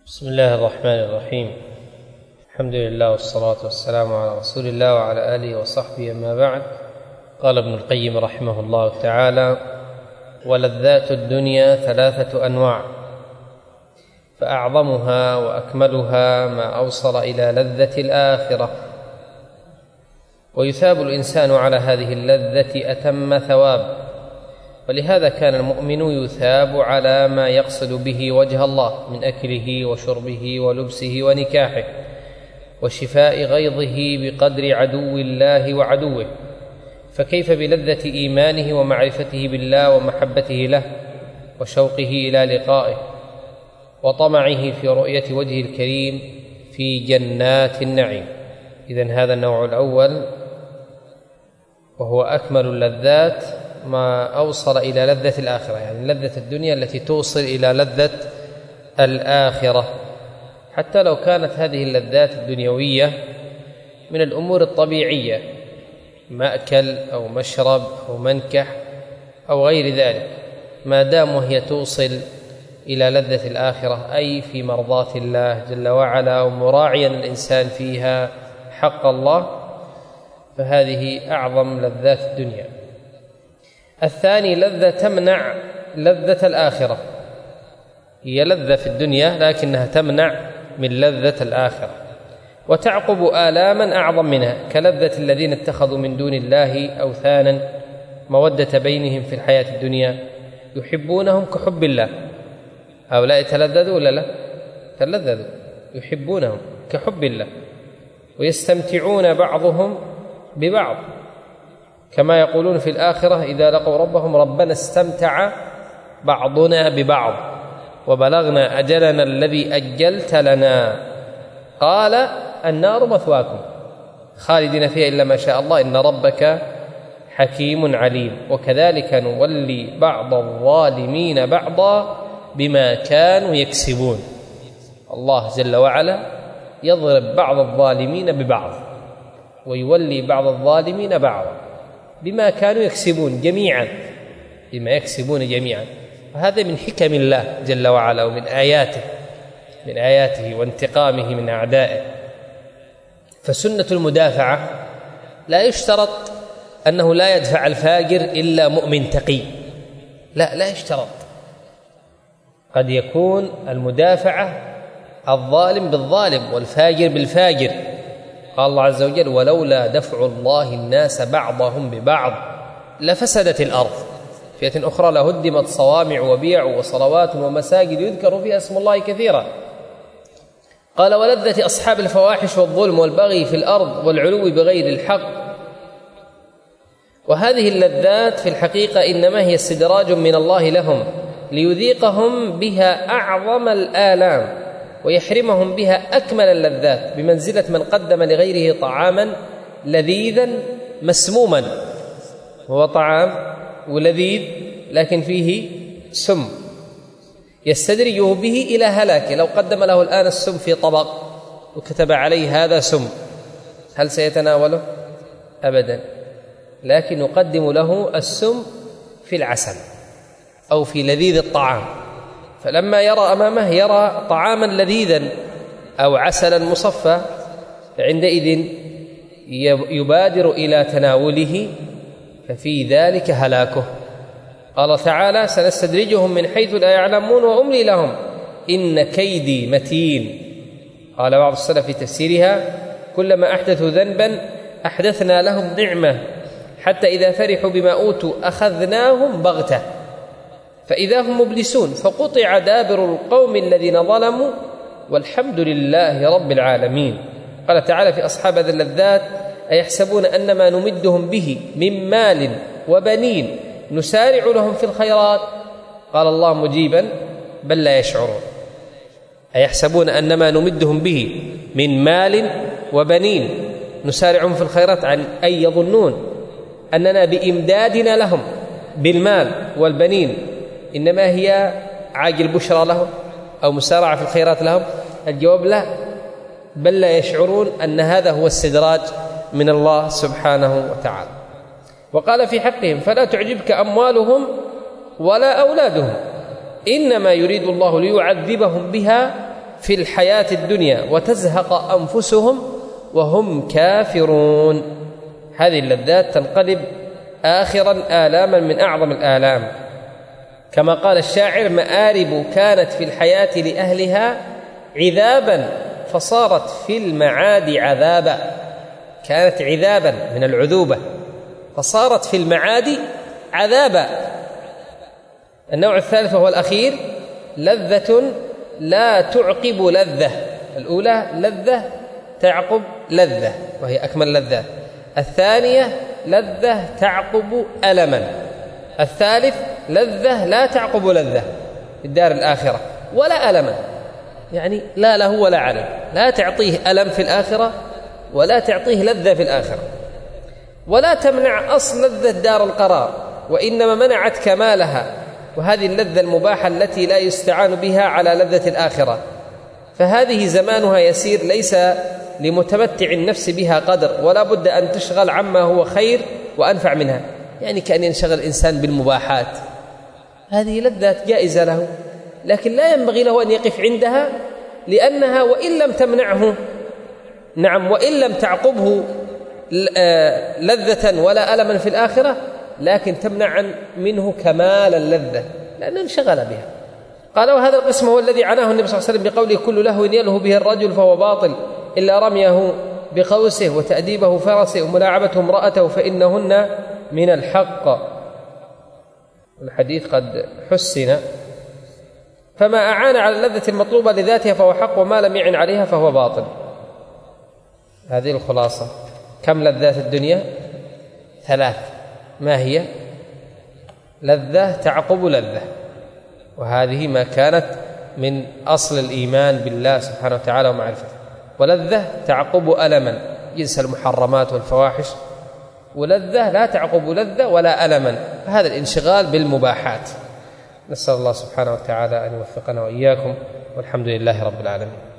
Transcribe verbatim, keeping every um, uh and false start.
بسم الله الرحمن الرحيم. الحمد لله والصلاة والسلام على رسول الله وعلى آله وصحبه، أما بعد. قال ابن القيم رحمه الله تعالى: ولذات الدنيا ثلاثة أنواع، فأعظمها وأكملها ما أوصل إلى لذة الآخرة، ويثاب الإنسان على هذه اللذة أتم ثواب، ولهذا كان المؤمن يثاب على ما يقصد به وجه الله من أكله وشربه ولبسه ونكاحه وشفاء غيظه بقدر عدو الله وعدوه، فكيف بلذة إيمانه ومعرفته بالله ومحبته له وشوقه إلى لقائه وطمعه في رؤية وجهه الكريم في جنات النعيم. إذن هذا النوع الأول، وهو أكمل اللذات، ما أوصل إلى لذة الآخرة، يعني لذة الدنيا التي توصل إلى لذة الآخرة، حتى لو كانت هذه اللذات الدنيوية من الأمور الطبيعية، مأكل أو مشرب أو منكح أو غير ذلك، ما دام وهي توصل إلى لذة الآخرة، أي في مرضاة الله جل وعلا ومراعيا الإنسان فيها حق الله، فهذه أعظم لذات الدنيا. الثاني لذة تمنع لذة الآخرة، هي لذة في الدنيا لكنها تمنع من لذة الآخرة، وتعقب آلاما أعظم منها، كلذة الذين اتخذوا من دون الله أوثانا مودة بينهم في الحياة الدنيا يحبونهم كحب الله. هؤلاء تلذذوا ولا لا؟ تلذذوا، يحبونهم كحب الله، ويستمتعون بعضهم ببعض، كما يقولون في الآخرة إذا لقوا ربهم: ربنا استمتع بعضنا ببعض وبلغنا أجلنا الذي أجلت لنا، قال النار مثواكم خالدين فيها إلا ما شاء الله إن ربك حكيم عليم. وكذلك نولي بعض الظالمين بعضا بما كانوا يكسبون. الله جل وعلا يضرب بعض الظالمين ببعض ويولي بعض الظالمين بعضا بما كانوا يكسبون جميعا، بما يكسبون جميعا. وهذا من حكم الله جل وعلا ومن آياته من آياته وانتقامه من أعدائه. فسنة المدافعة لا يشترط أنه لا يدفع الفاجر إلا مؤمن تقي، لا لا يشترط، قد يكون المدافعة الظالم بالظالم والفاجر بالفاجر. قال الله عز وجل: ولولا دفع الله الناس بعضهم ببعض لفسدت الأرض. في آية أخرى: لهدمت صوامع وبيع وصلوات ومساجد يذكر فيها اسم الله كثيرا. قال: ولذة أصحاب الفواحش والظلم والبغي في الأرض والعلو بغير الحق. وهذه اللذات في الحقيقة إنما هي استدراج من الله لهم ليذيقهم بها أعظم الآلام ويحرمهم بها أكمل اللذات، بمنزلة من قدم لغيره طعاما لذيذا مسموما. هو طعام ولذيذ لكن فيه سم يستدرجه به إلى هلاكه. لو قدم له الآن السم في طبق وكتب عليه هذا سم، هل سيتناوله؟ أبدا، لكن نقدم له السم في العسل أو في لذيذ الطعام، فلما يرى أمامه يرى طعاما لذيذا أو عسلا مصفى، فعندئذ يبادر إلى تناوله، ففي ذلك هلاكه. قال تعالى: سنستدرجهم من حيث لا يعلمون وأملي لهم إن كيدي متين. قال بعض السلف في تفسيرها: كلما أحدثوا ذنبا أحدثنا لهم نعمة حتى إذا فرحوا بما أوتوا أخذناهم بغتة فإذا هم مبلسون فقطع دابر القوم الذين ظلموا والحمد لله رب العالمين. قال تعالى في أصحاب هذه اللذات: أيحسبون أنما نمدهم به من مال وبنين نسارع لهم في الخيرات. قال الله مجيبا: بل لا يشعرون. أيحسبون أنما نمدهم به من مال وبنين نسارعهم في الخيرات، عن أي يظنون أننا بإمدادنا لهم بالمال والبنين إنما هي عاجل بشرى لهم أو مسارعة في الخيرات لهم؟ الجواب لا، بل لا يشعرون أن هذا هو استدراج من الله سبحانه وتعالى. وقال في حقهم: فلا تعجبك أموالهم ولا أولادهم إنما يريد الله ليعذبهم بها في الحياة الدنيا وتزهق أنفسهم وهم كافرون. هذه اللذات تنقلب آخرا آلاما من أعظم الآلام، كما قال الشاعر: مآرب كانت في الحياة لأهلها عذابا فصارت في المعاد عذابا. كانت عذابا من العذوبة فصارت في المعاد عذابا. النوع الثالث وهو الأخير: لذة لا تعقب لذة. الأولى لذة تعقب لذة وهي أكمل لذة، الثانية لذة تعقب ألما، الثالث لذة لا تعقب لذة في الدار الآخرة ولا ألما، يعني لا له ولا علم، لا تعطيه ألم في الآخرة ولا تعطيه لذة في الآخرة، ولا تمنع أصل لذة دار القرار، وإنما منعت كمالها، وهذه اللذة المباحة التي لا يستعان بها على لذة الآخرة، فهذه زمانها يسير، ليس لمتمتع النفس بها قدر، ولا بد أن تشغل عما هو خير وأنفع منها. يعني كأن ينشغل الإنسان بالمباحات، هذه لذات جائزة له، لكن لا ينبغي له أن يقف عندها، لأنها وإن لم تمنعه نعم وإن لم تعقبه لذة ولا ألما في الآخرة، لكن تمنع منه كمال اللذة لأنه انشغل بها. قال: وهذا القسم هو الذي عناه النبي صلى الله عليه وسلم بقوله: كل لهو يلهو به الرجل فهو باطل إلا رميه بقوسه وتأديبه فرسه وملاعبته امرأته فإنهن من الحق. الحديث قد حسن، فما أعان على اللذة المطلوبة لذاتها فهو حق، وما لم يعن عليها فهو باطل. هذه الخلاصة. كم لذات الدنيا؟ ثلاث. ما هي؟ لذة تعقب لذة، وهذه ما كانت من أصل الإيمان بالله سبحانه وتعالى ومعرفته، ولذة تعقب ألما جنس المحرمات والفواحش، ولذة لا تعقب لذة ولا ألما، هذا الانشغال بالمباحات. نسأل الله سبحانه وتعالى أن يوفقنا وإياكم، والحمد لله رب العالمين.